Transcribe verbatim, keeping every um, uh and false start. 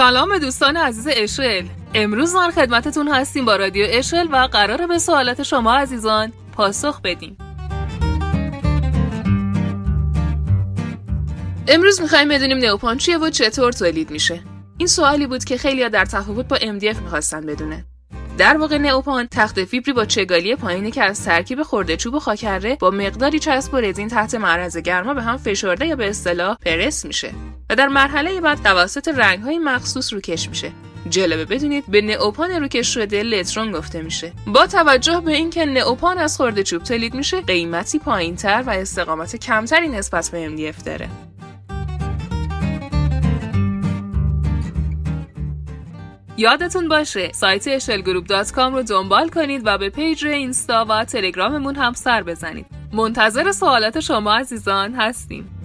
سلام دوستان عزیز اشل. امروز در خدمتتون هستیم با رادیو اشل و قراره به سوالات شما عزیزان پاسخ بدیم. امروز میخوایم بدونیم نئوپان چیه و چطور تولید میشه. این سوالی بود که خیلی‌ها در تفاوت با ام دی اف میخواستن بدونن. در واقع نئوپان تخت فیبری با چگالی پایینی که از ترکیب خرده چوب و خاکره با مقداری چسب و رزین تحت معرض گرما به هم فشرده یا به اصطلاح پرس میشه و در مرحله بعد توسط رنگ‌های مخصوص روکش میشه. جالبه بدونید به نئوپان روکش شده لترون گفته میشه. با توجه به اینکه نئوپان از خرده چوب تولید میشه، قیمتی پایین‌تر و استقامت کمتری نسبت به ام دی اف داره. یادتون باشه سایت اشل گروپ دات کام رو دنبال کنید و به پیج اینستا و تلگراممون هم سر بزنید. منتظر سوالات شما عزیزان هستیم.